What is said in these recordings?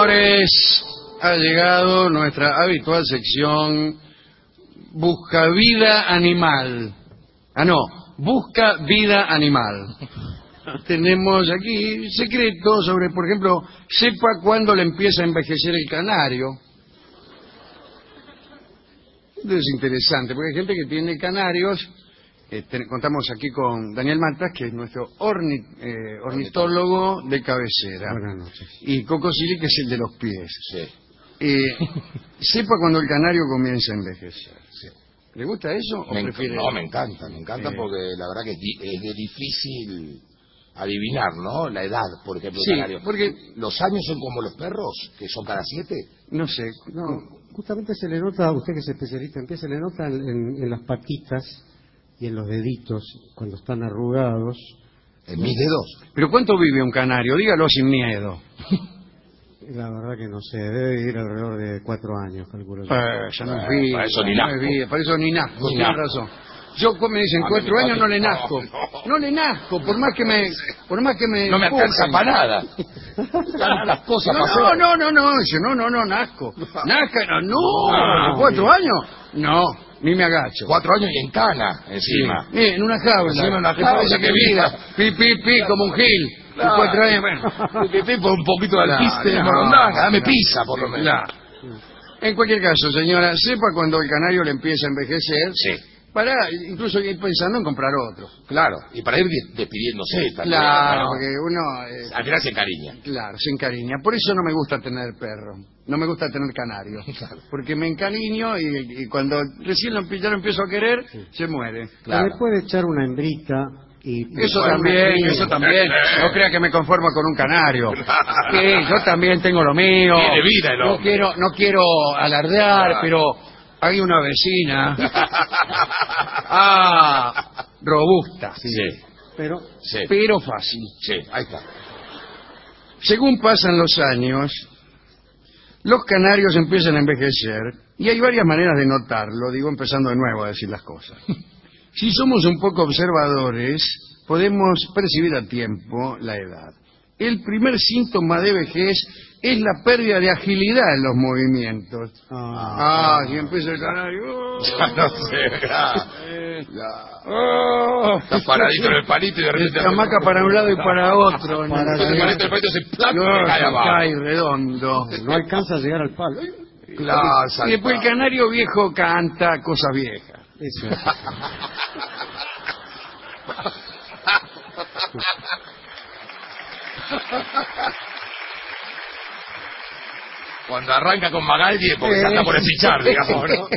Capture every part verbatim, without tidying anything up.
señores, ha llegado nuestra habitual sección Busca Vida Animal. Ah, no, Busca Vida Animal. Tenemos aquí secretos sobre, por ejemplo, sepa cuándo le empieza a envejecer el canario. Esto es interesante, porque hay gente que tiene canarios. Eh, ten, contamos aquí con Daniel Matas, que es nuestro orni, eh, ornitólogo de cabecera. Buenas noches. Y Coco Silly, que es el de los pies. Sí. Eh, sepa cuando el canario comienza a envejecer. Sí. ¿Le gusta eso o Me prefiere...? No, me encanta, me encanta Eh. porque la verdad que es, di es de difícil adivinar, ¿no? La edad, por ejemplo, Sí, del canario. porque... Los años son como los perros, que son cada siete. No sé. No, justamente se le nota, usted que es especialista en pies, se le nota en, en las patitas y en los deditos, cuando están arrugados. En mis dedos. ¿Pero cuánto vive un canario? Dígalo sin miedo. La verdad que no sé, debe vivir alrededor de cuatro años, calculo yo. Eh, ya no es Eh, vida, para eso ni no nazco. es vida, para eso ni nazco, Ni tiene nazco. razón. Yo, como me dicen, A mí cuatro me años no le parece- nazco. no, No le nazco, por más que me... Por más que me No me alcanza empujen. para nada. Tantas cosas No, para no, hacer. no, no, no, dice, no, no, no, nazco. Nazca, no, No, no, ¿cuatro años? No, ni me agacho. Cuatro años y en cana, encima. Sí, en una jaula. Encima en una ¿Te jaula, parece qué que vida. Pi, pi, pi, como un gil. Y Claro. cuatro años, bueno. Que te por un poquito de Claro, alpiste de no, morondanga, dame no. pizza por lo menos. Claro. En cualquier caso, señora, sepa cuando el canario le empieza a envejecer, Sí, para incluso ir pensando en comprar otro. claro. Y para ir de- despidiéndose también. Claro, ¿no? porque uno... eh, Al final se encariña. Claro, se encariña. Por eso no me gusta tener perro. No me gusta tener canario. Claro. Porque me encariño y, y cuando recién lo, ya lo empiezo a querer, se muere. Claro. Le puede echar una hembrita y... Eso y- también, y- eso también. No crea que me conformo con un canario. Sí, yo también tengo lo mío. Tiene vida el No hombre. quiero, no quiero alardear, Claro. pero hay una vecina. Ah, robusta. Sí, Pero sí, Pero fácil. sí, ahí está. Según pasan los años, los canarios empiezan a envejecer y hay varias maneras de notarlo, digo empezando de nuevo a decir las cosas. Si somos un poco observadores, podemos percibir a tiempo la edad. El primer síntoma de vejez es la pérdida de agilidad en los movimientos. Ah, Ah, si empieza el canario... oh, Ya no sé, ya. eh, Ya. oh. Está paradito en el palito y de repente... Se amaca para un lado y para otro. ¿no? Para El llegar- palito, el palito se plata No, y cae se abajo. cae redondo. no alcanza a llegar al palo. Claro, Y después el salta. canario viejo canta cosas viejas. Eso es. Cuando arranca con Magaldi es porque ya está por espichar, digamos, ¿no?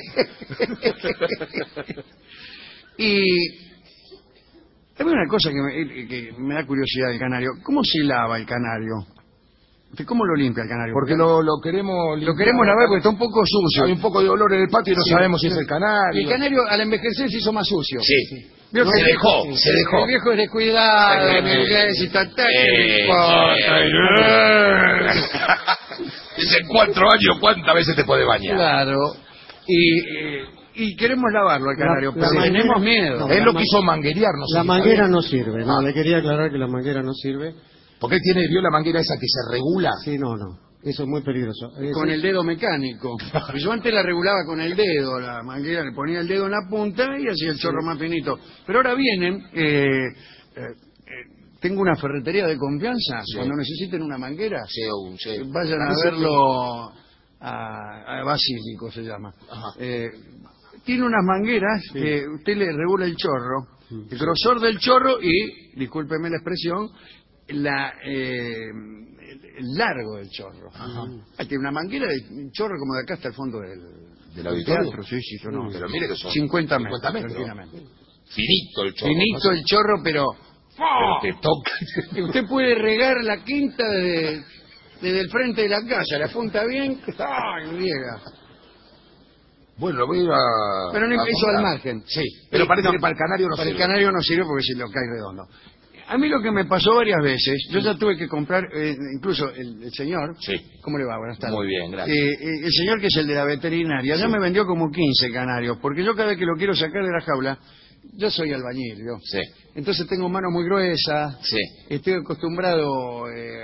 Y hay una cosa que me, que me da curiosidad del canario. ¿Cómo se lava el canario? ¿Cómo lo limpia el canario? Porque lo, lo queremos... lo queremos lavar porque está un poco sucio. Hay un poco de olor en el patio y no Sí. sabemos si es el canario. Y el canario al envejecer se hizo más sucio. Sí. Vio Se que- dejó, se dejó. El viejo es descuidado, Eh, en el inglés y tal, tal, eh, ¿qué le importa? Dice, en cuatro años, ¿cuántas veces te puede bañar? Claro. Y, eh, y queremos lavarlo al canario, La- la pero manguera- tenemos miedo. no, Él la lo ma- quiso manguerear, no sé La si manguera sabía. no sirve, no, Ah. le quería aclarar que la manguera no sirve. Porque él tiene, vio la manguera esa que se regula. Sí, no, no, eso es muy peligroso. Eso- Con el dedo mecánico. Yo antes la regulaba con el dedo, la manguera, le ponía el dedo en la punta y hacía el chorro más finito. Pero ahora vienen, eh, eh, eh, tengo una ferretería de confianza, Sí. cuando necesiten una manguera, Sí, un- sí. vayan a Parece verlo a, a Basílico, se llama. Ajá. Eh, tiene unas mangueras Sí. que usted le regula el chorro, el grosor del chorro y, discúlpeme la expresión, la, eh, el, el largo del chorro. Ajá. Ah, tiene una manguera de un chorro como de acá hasta el fondo del, ¿Del auditorio? teatro. Sí, sí, yo no. Pero mire que son cincuenta metros, cincuenta metros. tranquilamente. Finito el chorro. Finito ¿no? el chorro, pero... Pero te toca. Y usted puede regar la quinta desde, desde el frente de la casa, la punta bien, ¡ay, riega! Bueno, lo voy a ir a... Pero no a eso comprar. al margen. Sí, pero Sí, parece no, que para el canario no Para el sirve. canario no sirve porque si lo cae redondo. A mí lo que me pasó varias veces, yo ya tuve que comprar, eh, incluso el, el señor, Sí. ¿cómo le va? Buenas tardes. Muy bien, gracias. Eh, eh, el señor que es el de la veterinaria, ya me vendió como quince canarios, porque yo cada vez que lo quiero sacar de la jaula, yo soy albañil, ¿vio? Sí, Entonces tengo mano muy gruesa, sí. estoy acostumbrado eh,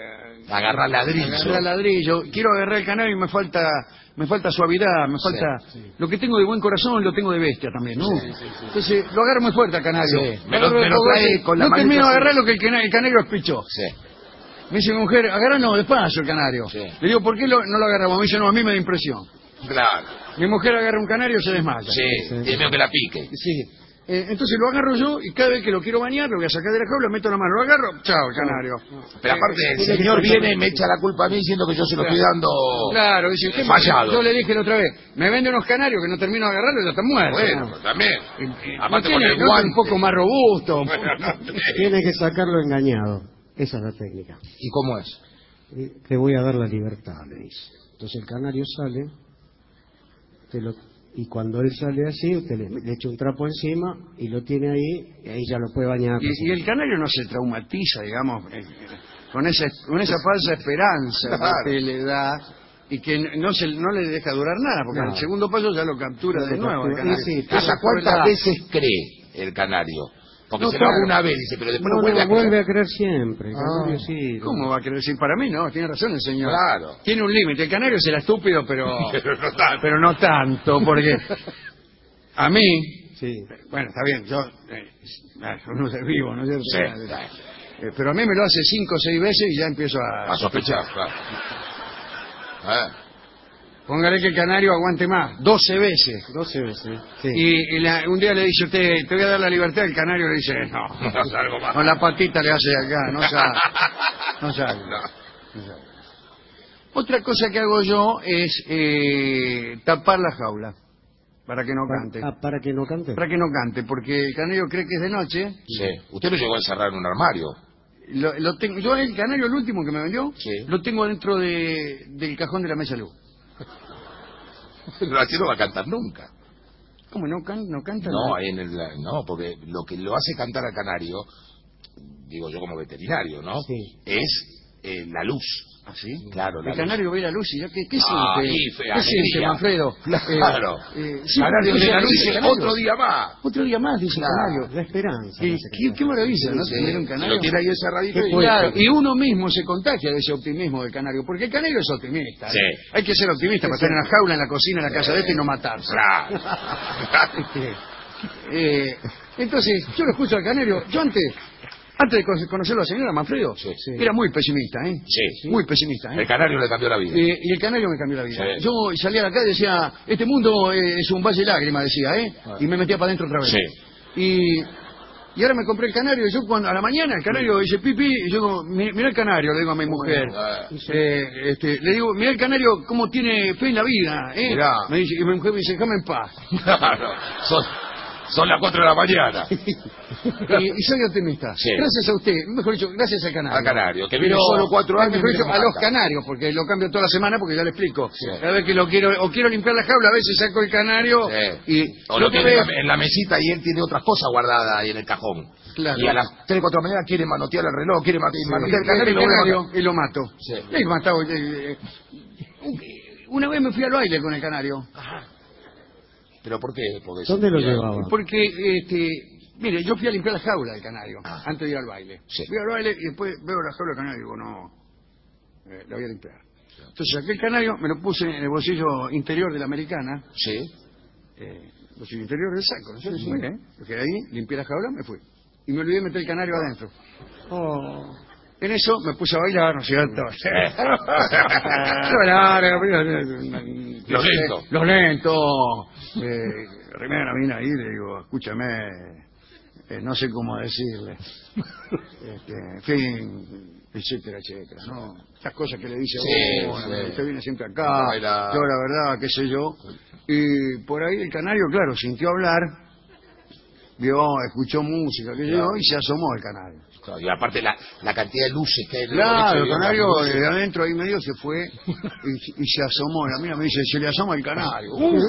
Agarrar ladrillo. Agarrar ladrillo. Quiero agarrar el canario y me falta me falta suavidad, me falta... Sí, sí. Lo que tengo de buen corazón lo tengo de bestia también, ¿no? Sí, sí, sí. Entonces lo agarro muy fuerte al canario. Sí. Lo Me lo- agarro de me lo cogote, trae con la no manita termino de así. agarrar lo que el, cana- el canario es pichó. Sí. Me dice mi mujer, agárralo despacio el canario. Sí. Le digo, ¿por qué lo- no lo agarramos? Me dice, no, a mí me da impresión. Claro. Mi mujer agarra un canario y se desmaya. Sí, tiene miedo que la pique. Sí. Eh, entonces lo agarro yo y cada vez que lo quiero bañar, lo voy a sacar de la jaula, meto la mano, lo agarro, chao, el canario. Pero aparte, Eh, el señor viene y me echa la culpa a mí diciendo que yo se lo estoy dando Claro, dice, usted me- fallado. yo le dije la otra vez, me vende unos canarios que no termino de agarrarlos y ya están muertos. Bueno, pues también. Y- y- Aparte no con tiene- el no es guante. un poco más robusto. Tiene que sacarlo engañado. Esa es la técnica. ¿Y cómo es? Eh, Te voy a dar la libertad, le dice. Entonces el canario sale, te lo- y cuando él sale así, usted le, le echa un trapo encima y lo tiene ahí, y ahí ya lo puede bañar. Y, y el canario no se traumatiza, digamos, eh, con esa, con esa falsa esperanza Claro. que le da y que no, se, no le deja durar nada, porque No. al segundo paso ya lo captura de Lo nuevo el captura. canario. Y sí, ¿Hasta cuántas la- veces cree el canario? Porque No, se lo hago claro. una vez, dice, pero después No, lo vuelve no, a creer. vuelve a creer siempre. El Ah. canario sí. ¿Cómo va a querer decir para mí? No, tiene razón el señor. Claro. Tiene un límite. El canario será estúpido, pero, Pero no tanto. pero no tanto, porque a mí, Sí. bueno, está bien, yo, eh, uno es vivo, ¿no es cierto? Sí, claro. Eh, pero a mí me lo hace cinco o seis veces y ya empiezo a... A sospechar, claro. Ah, Póngale que el canario aguante más, doce veces. doce veces. Sí. Y, y la- un día le dice usted, te voy a dar la libertad, el canario le dice, no, no salgo más. con la patita le hace acá, no sale. No sale. No. No sale. Otra cosa que hago yo es eh, tapar la jaula para que no cante. Ah, para que no cante. Para que no cante, porque el canario cree que es de noche. Sí. Usted lo llegó a encerrar en un armario. Lo, lo tengo, yo el canario, el último que me vendió, Sí. lo tengo dentro de, del cajón de la mesa de luz. No, así no va a cantar nunca. ¿Cómo no, can, no canta? No, nada? ahí en el, no, porque lo que lo hace cantar al canario, digo yo como veterinario, ¿no? Sí. Es eh, la luz. ¿Ah, sí? Claro, la El luz. canario ve la luz y ya, ¿qué, qué Ah, siente? y fe- ¿Qué alegría. siente, Manfredo? Claro. Eh, eh, sí, Canario porque de la luz dice dice, canario. otro día más. Otro día más, dice Claro. el canario. La esperanza. Y no sé qué, qué maravilla, ¿no? Sí, Tener un sí. canario. Lo tiene ahí encerradito Qué y- poético. Claro, y uno mismo se contagia de ese optimismo del canario, porque el canario es optimista. ¿eh? Sí. Hay que ser optimista para estar en la jaula, en la cocina, en la casa de este y no matarse. Claro. Este, eh, entonces, yo lo escucho al canario. Yo antes, antes de cono- conocerlo a la señora Manfredo, Sí, sí. era muy pesimista, ¿eh? Sí. Muy pesimista, ¿eh? El canario le cambió la vida. Eh, y el canario me cambió la vida. Sí. Yo salía a la calle y decía, este mundo eh, es un valle de lágrimas, decía, ¿eh? Ah. Y me metía para adentro otra vez. Sí. Y, y ahora me compré el canario y yo cuando a la mañana el canario dice pipi, y yo digo, "Mi- mira el canario, le digo a mi mujer. Ah. Eh, este, le digo, mira el canario cómo tiene fe en la vida, ¿eh? Mirá. Me dice, y mi mujer me dice, déjame en paz. Claro. Son, son las cuatro de la mañana. y, y soy optimista. Sí. Gracias a usted, mejor dicho, gracias al canario. Al canario, que vive Pero, solo cuatro años y mejor viene dicho, con a los falta. canarios, porque lo cambio toda la semana porque ya le explico. Sí. Cada vez que lo quiero, o quiero limpiar la jaula, a veces saco el canario Sí. y... O lo otra tiene en vez- la, en la mesita y él tiene otras cosas guardadas ahí en el cajón. Claro. Y a las tres, cuatro de la mañana quiere manotear el reloj, quiere mate- Sí, manotear el el canario y lo vuelve a canario matar. y lo mato. Sí. He matado, eh, eh, una vez me fui al baile con el canario. ¿Pero por qué? Porque ¿Dónde lo se- llevaba? Porque, este, mire, yo fui a limpiar la jaula del canario Ah. antes de ir al baile. Sí. Fui al baile y después veo la jaula del canario y digo, no, eh, la voy a limpiar. Entonces saqué el canario, me lo puse en el bolsillo interior de la americana, Sí. eh, bolsillo interior del saco, ¿no es cierto? Sí, sí. Muy bien. Porque ahí limpié la jaula, me fui. Y me olvidé de meter el canario adentro. Oh. En eso me puse a bailar, ¿no es cierto? Los Los lentos. Los lentos. Eh, Rimé a la mina ahí y le digo, escúchame, eh, no sé cómo decirle. Este, en fin, etcétera, etcétera, ¿no? Estas cosas que le dice, Sí, oh, sí. usted viene siempre acá, No baila. yo la verdad, qué sé yo. Y por ahí el canario, claro, sintió hablar, vio, escuchó música, qué sé yo, Claro. y se asomó el canario. Claro, y aparte la, la cantidad de luces que hay en el Claro, boliche, el vio, canario las luces. de adentro ahí medio se fue y, y se asomó. La mina me dice, se le asoma el canario. Uh,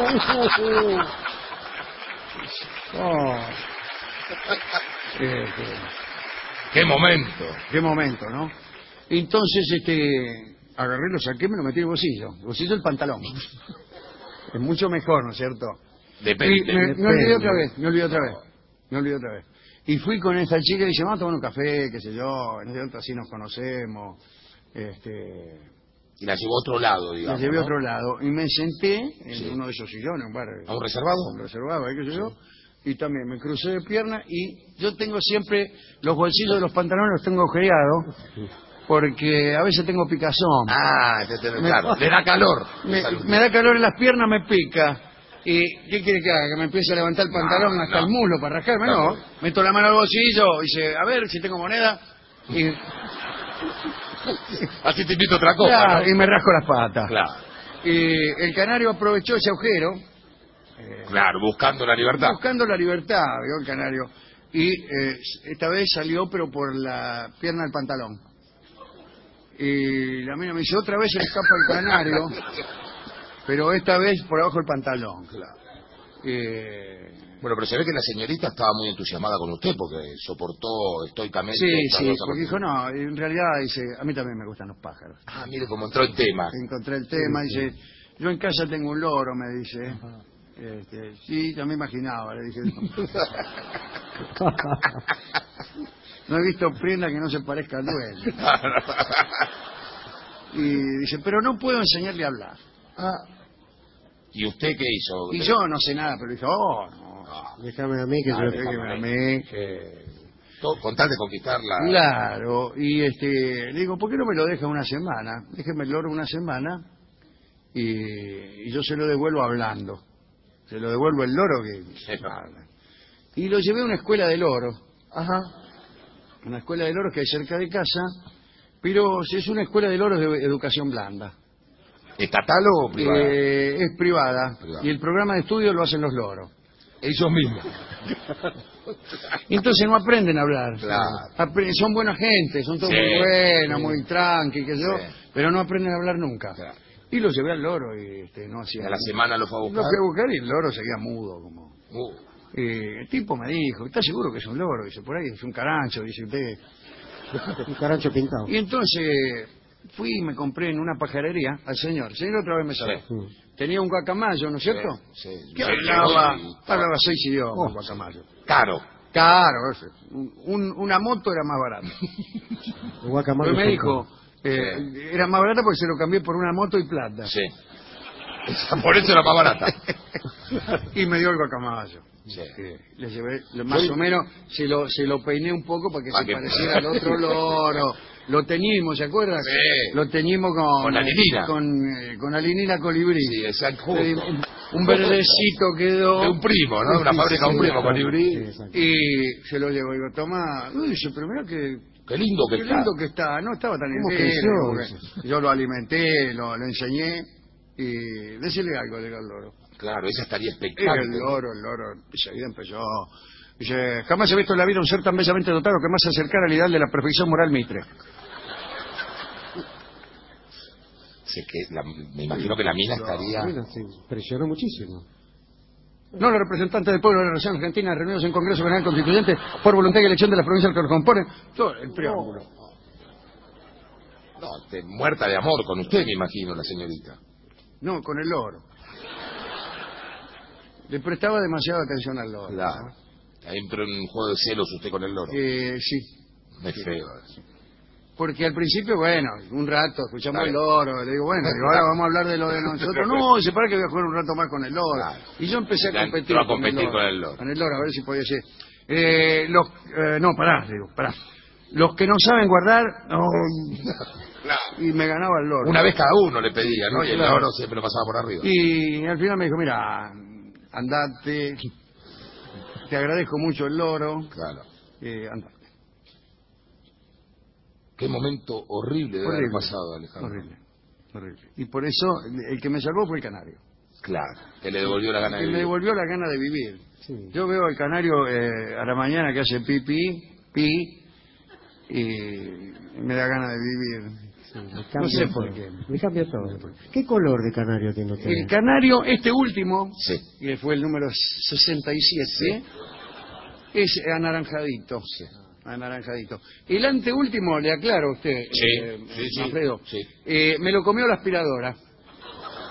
Oh. este, ¡Qué momento! qué momento, ¿no? Entonces, este, agarré, lo saqué, me lo metí en el bolsillo, el bolsillo del pantalón. Es mucho mejor, ¿no es cierto? Depende. Y me, me depende. olvidé otra vez, me olvidé otra vez, me olvidé otra vez. Y fui con esta chica y dice, vamos a tomar un café, qué sé yo, ¿no es cierto? Así nos conocemos. Este, y la llevó a otro lado, la digamos. llevé a ¿no? otro lado y me senté en Sí. uno de esos sillones, un bar. ¿A un reservado? Un reservado, ¿eh? ¿Qué sé yo? Y también me crucé de pierna y yo tengo siempre los bolsillos de los pantalones los tengo agujereados porque a veces tengo picazón. Ah, te, te, Me- claro, le da calor. Me, me da calor en las piernas, me pica. ¿Y qué quiere que haga? ¿Que me empiece a levantar el pantalón No, hasta no. el muslo para rascarme? No. No. Meto la mano al bolsillo y dice, a ver si tengo moneda. Y, Así te invito a otra copa, claro, ¿no? y me rasco las patas. Claro, Y el canario aprovechó ese agujero, claro, buscando la libertad. buscando la libertad, vio el canario. Y eh, esta vez salió, pero por la pierna del pantalón. Y la mina me dice, otra vez se le escapa el canario, pero esta vez por abajo del pantalón. Claro. Eh, Bueno, pero se ve que la señorita estaba muy entusiasmada con usted porque soportó estoicamente. sí, estas sí, dos porque dijo, acontecimientos. no, en realidad, dice, a mí también me gustan los pájaros. Ah, mire cómo entró el tema. Encontré el tema, dice, yo en casa tengo un loro, me dice. Este, sí, ya me imaginaba, le dije. No he visto prenda que no se parezca al dueño. Y dice, pero no puedo enseñarle a hablar. ¿Y usted qué hizo? Y yo no sé nada, pero dije, oh, no. Déjame a mí que Ah, yo... déjame déjeme a a mí que... Todo- con tal de conquistar la... Claro, y este, le digo, ¿por qué no me lo deja una semana? Déjeme el loro una semana y, y yo se lo devuelvo hablando. Se lo devuelvo el loro que habla. Y lo llevé a una escuela de loro. Ajá. Una escuela de loros que hay cerca de casa, pero es una escuela de loros de educación blanda. ¿Estatal o privada? Eh, es privada, Privada. y el programa de estudio lo hacen los loros. Ellos mismos. Entonces no aprenden a hablar. Claro. Apre- son buena gente, son todos Sí, muy buenos, sí. muy tranqui, que yo, Sí. pero no aprenden a hablar nunca. Claro. Y lo llevé al loro y este, no Y hacía a la nada. semana lo fue a Lo buscar. fui a buscar y el loro seguía mudo. Como. Uh, Eh, el tipo me dijo, ¿está seguro que es un loro? Dice, por ahí es un carancho, dice usted. Un carancho pintado. Y entonces fui y me compré en una pajarería al señor. El señor otra vez me saludó. Sí. Mm. Tenía un guacamayo, ¿no es cierto? Sí, sí. Que Sí, hablaba, sí, sí. hablaba seis idiomas, Oh. el guacamayo. Caro. Claro, ese. Un- un- una moto era más barata. El guacamole Pero me son dijo, eh, era más barata porque se lo cambié por una moto y plata. Sí. Por eso era más barata. Y me dio el guacamayo. Sí. Sí, le llevé, lo- más Yo- o menos, se lo, se lo peiné un poco para que Pa' se que- pareciera al otro loro. Lo teñimos, ¿se acuerdan? Sí. Lo teñimos con... Con alinina. Con, eh, con alinina colibrí. Sí, exacto. Eh, un, un verdecito quedó. De un primo, ¿no? Una Sí, fábrica de un sí, primo, claro. colibrí. Sí, exacto. Y se lo llevo, digo, toma. Uy, dice, pero mira que... Qué lindo que Qué está. lindo que está. No estaba tan ¿Cómo entero, creció? porque Yo lo alimenté, lo, lo enseñé. Y decirle algo, le digo al loro. Claro, esa estaría Y expectante. el loro, el loro, enseguida empezó. Dice, jamás he visto en la vida un ser tan bellamente dotado que más se acercara al ideal de la perfección moral Mitre. Sí, que la- me imagino que la mina estaría... Bueno, se impresionó muchísimo. No, los representantes del pueblo de la Nación Argentina reunidos en Congreso General Constituyente por voluntad y elección de las provincias que los componen. Todo el triángulo. No, te- muerta de amor con usted, me imagino, la señorita. No, con el loro. Le prestaba demasiada atención al loro. Claro. Ahí entró en un juego de celos usted con el loro. Eh, sí. Es feo. Porque al principio, bueno, un rato escuchamos Está el bien. loro, le digo, bueno, digo, ahora vamos a hablar de lo de nosotros. No, dice, para que voy a jugar un rato más con el loro. Claro. Y yo empecé a Ya competir, entró a competir con el loro. Con el loro, a ver si podía ser. Eh, los, eh, no, pará, le digo, pará. Los que no saben guardar, no. Claro. Y me ganaba el loro. Una vez cada uno le pedía, ¿no? Y el Claro. loro siempre lo pasaba por arriba. Y al final me dijo, mira, andate, te agradezco mucho el loro, Claro. eh, andate. Qué momento horrible de haber Horrible, pasado, Alejandro. horrible, horrible. Y por eso el, el que me salvó fue el canario. Claro. Que le devolvió la gana de Que me vivir. devolvió la gana de vivir. Sí. Yo veo al canario eh, a la mañana que hace pipí, pi, y me da gana de vivir. Sí, le No cambia sé todo. por qué. Le cambia todo. ¿Qué color de canario tiene usted? El canario, este último, Sí. que fue el número sesenta y siete, es anaranjadito. Anaranjadito. El anteúltimo, le aclaro a usted, Sí, eh, sí, sí, Alfredo, sí. eh, me lo comió la aspiradora.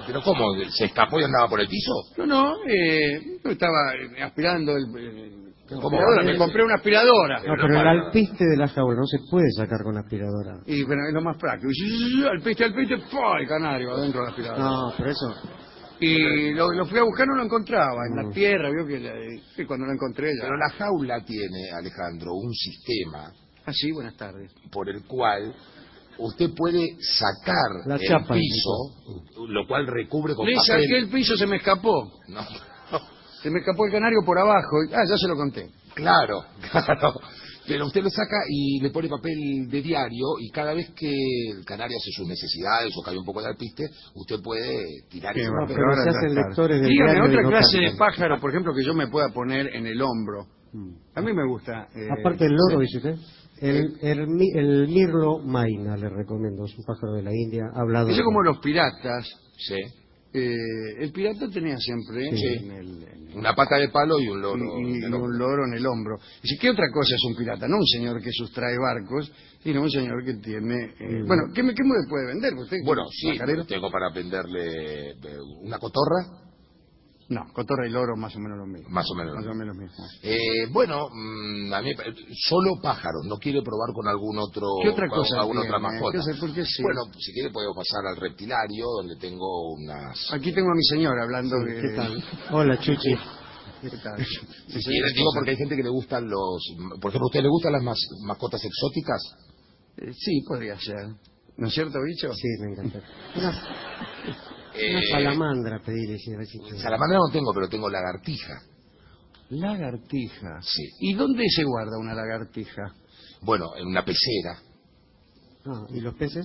¿Pero cómo? ¿Se escapó y andaba por el piso? No, no, eh, yo estaba eh, aspirando el... el ¿Cómo? aspiradora, me compré una aspiradora. No, pero el alpiste de la jaula no se puede sacar con aspiradora. Y pero es lo más práctico. Y, alpiste, alpiste, ¡pum! El canario adentro de la aspiradora. No, pero eso... Y lo, lo fui a buscar, no lo encontraba. En Mm. la tierra, vio que, la- que cuando lo encontré ya... Pero la jaula tiene, Alejandro, un sistema Ah, sí, buenas tardes. por el cual usted puede sacar La el chapa, piso, lo cual recubre con Le papel. saqué el piso, se me escapó. No, Se me escapó el canario por abajo. Ah, ya se lo conté. claro, claro. Pero usted lo saca y le pone papel de diario y cada vez que el canario hace sus necesidades o cae un poco de alpiste, usted puede tirar Qué ese va, papel. pero ahora se ya hacen está. lectores del Dígame, diario y otra no clase de cantan. pájaro, por ejemplo, que yo me pueda poner en el hombro. Mm. A mí me gusta. eh, Aparte del loro, dice usted. El, el, mi- el mirlo maina le recomiendo, es un pájaro de la India, hablado. Eso como los piratas. Sí. eh, el pirata tenía siempre Sí. en el, en el- Una pata de palo y un loro. y, y- en el y un hombro. loro en el hombro. Dice, ¿qué otra cosa es un pirata? No un señor que sustrae barcos, sino un señor que tiene... eh, Mm. Bueno, ¿qué me, qué me puede vender? ¿Usted Bueno, es sí, pajarero? tengo para venderle eh, una cotorra, No, cotorra y loro más o menos lo mismo. más o menos. Más o menos lo mismo. Eh, bueno, mm, a mí eh, solo pájaros, no quiere probar con algún otro, ¿Qué otra con cosa alguna otra tiene? mascota. ¿Qué sé por qué sí? Bueno, si quiere podemos pasar al reptilario, donde tengo unas. Aquí tengo a mi señora hablando de... ¿Qué tal? Hola, Chuchi. ¿Qué tal? Si quiere, digo porque hay gente que le gustan los, por ejemplo, ¿a usted le gustan las mas- mascotas exóticas? Eh, sí, podría ser. ¿No es cierto, bicho? Sí, me encanta. Una, una Eh, salamandra pedirle, si a ver si quiere. Salamandra no tengo, pero tengo lagartija. Lagartija. Sí. ¿Y dónde se guarda una lagartija? Bueno, en una pecera. Ah, ¿y los peces?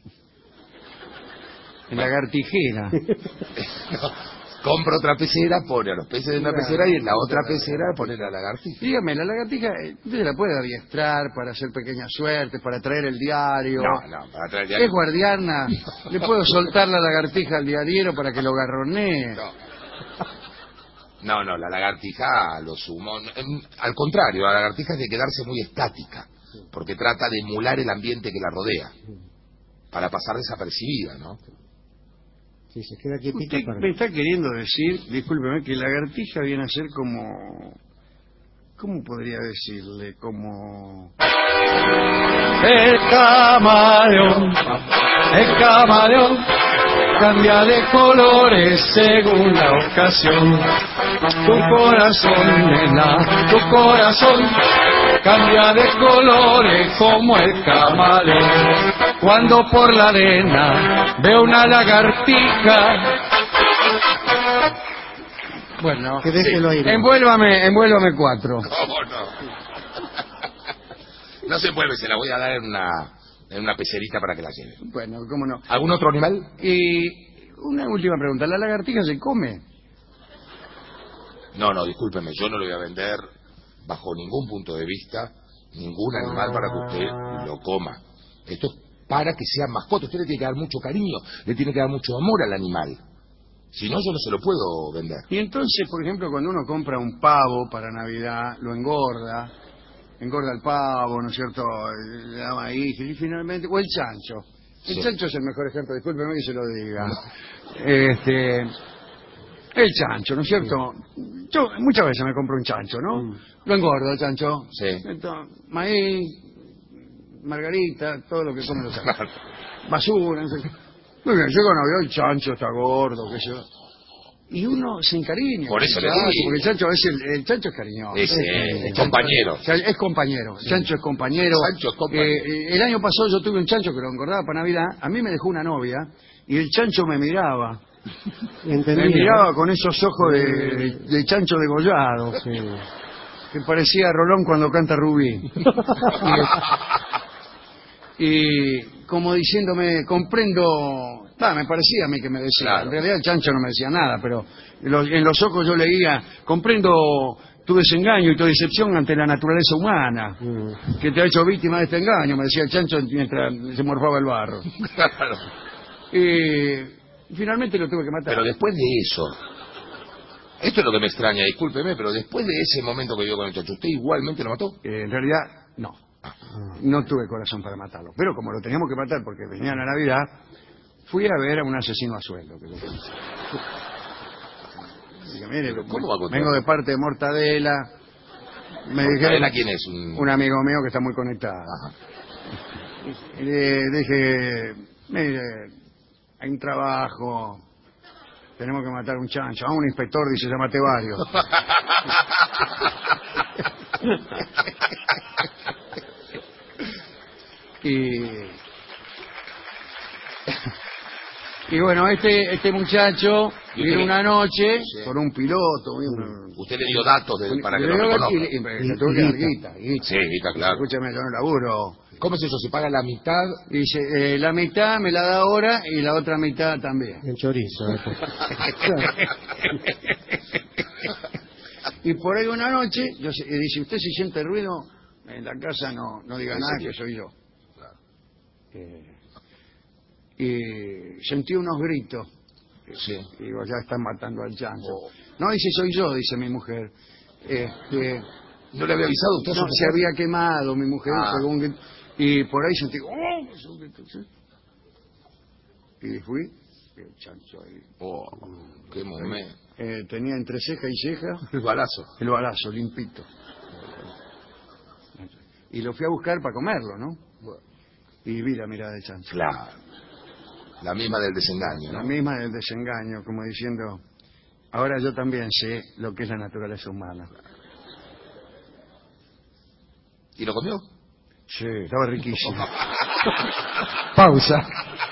En lagartijera. Compra otra pecera, pone a los peces en una Claro, pecera y en la otra otra pecera pone la lagartija. Dígame, la lagartija, eh, usted se la puede adiestrar para hacer pequeñas suertes, para traer el diario. No, no, para traer Es guardiana. Le puedo soltar la lagartija al diariero para que lo garronee. No. No, no, la lagartija a lo sumo. em, Al contrario, la lagartija es de quedarse muy estática, porque trata de emular el ambiente que la rodea, para pasar desapercibida, ¿no? Sí, se queda quietita Usted para... me está queriendo decir, discúlpeme, que la lagartija viene a ser como... ¿Cómo podría decirle? Como... El camaleón, el camaleón cambia de colores según la ocasión. Tu corazón, nena, tu corazón cambia de colores como el camaleón. Cuando por la arena veo una lagartija. Bueno, Que déjelo ahí. envuélvame, envuélvame cuatro. ¿Cómo no? No se mueve, se la voy a dar en una, en una pecerita para que la lleve. Bueno, cómo no. ¿Algún otro animal? Y una última pregunta, ¿la lagartija se come? No, no, discúlpeme, yo no le voy a vender bajo ningún punto de vista ningún animal para que usted lo coma. Esto es para que sea mascota. Usted le tiene que dar mucho cariño, le tiene que dar mucho amor al animal. Si no, yo no se lo puedo vender. Y entonces, por ejemplo, cuando uno compra un pavo para Navidad, lo engorda, engorda el pavo, ¿no es cierto? Le da maíz y finalmente... O el chancho. El Sí. chancho es el mejor ejemplo, discúlpeme que se lo diga. Este... El chancho, ¿no es cierto? Yo muchas veces me compro un chancho, ¿no? Mm. Lo engordo el chancho. Sí. Entonces, maíz, margarita, todo lo que comen los chanchos. Basura, no sé qué. Muy bien, yo cuando veo el chancho está gordo, qué sé yo. Y uno se encariña. Por eso con le el chancho, digo. porque el chancho es el, el chancho es cariñoso. Es, eh, El es chancho- compañero. o sea, es compañero. El chancho es compañero. Chancho es compañero. Eh, el año pasado yo tuve un chancho que lo engordaba para Navidad. A mí me dejó una novia y el chancho me miraba. Entendí, Me ¿no? miraba con esos ojos de, de- de chancho degollado. Sí. Que parecía Rolón cuando canta Rubí. Y, y como diciéndome, comprendo... Ah, me parecía a mí que me decía. Claro. En realidad el chancho no me decía nada, pero en los, en los ojos yo leía, comprendo tu desengaño y tu decepción ante la naturaleza humana, Mm. que te ha hecho víctima de este engaño, me decía el chancho mientras se morfaba el barro. Claro. Y finalmente lo tuve que matar. Pero después de eso, esto es lo que me extraña, discúlpeme, pero después de ese momento que vio con el chancho, ¿usted igualmente lo mató? Eh, en realidad, no. No tuve corazón para matarlo. Pero como lo teníamos que matar porque venía la Navidad, Fui a ver a un asesino a sueldo. Que lo conocí. Dije, mire, ¿Cómo va a contar? vengo de parte de Mortadela. Me dijeron, ¿Mortadela quién es? Un, un amigo mío que está muy conectado. Ajá. Y le dije, mire, hay un trabajo, tenemos que matar un chancho. A un inspector dice, ya maté varios. y, y bueno, este este muchacho ¿Y vino usted- una noche Sí. con un piloto. vino- Usted le dio datos de- para que y lo le- reconozca. y le- y le tuve que dar guita, guita. Sí, está claro. Escúchame, yo no laburo. ¿Cómo es eso? ¿Se paga la mitad? Dice, eh, la mitad me la da ahora y la otra mitad también. El chorizo. Y por ahí una noche, yo, sé- y dice, usted si siente ruido, en la casa no, no diga ¿En nada, serio? que soy yo. Eh, y sentí unos gritos. Sí. Y digo, ya están matando al chancho. Oh. No, dice, soy yo, dice mi mujer. Este, ¿No le había avisado usted a su no, se mujer? había quemado mi mujer. Ah. Pegó un grito, y por ahí sentí, ¡oh! Es un grito, ¿sí? Y fui, y el chancho ahí. Oh, qué momento. Eh, tenía entre ceja y ceja El balazo. el balazo, limpito. Y lo fui a buscar para comerlo, ¿no? Y vi la mirada de chancho. Claro. La misma del desengaño, La ¿no? misma del desengaño, como diciendo, ahora yo también sé lo que es la naturaleza humana. ¿Y lo comió? Sí, estaba riquísimo. Pausa.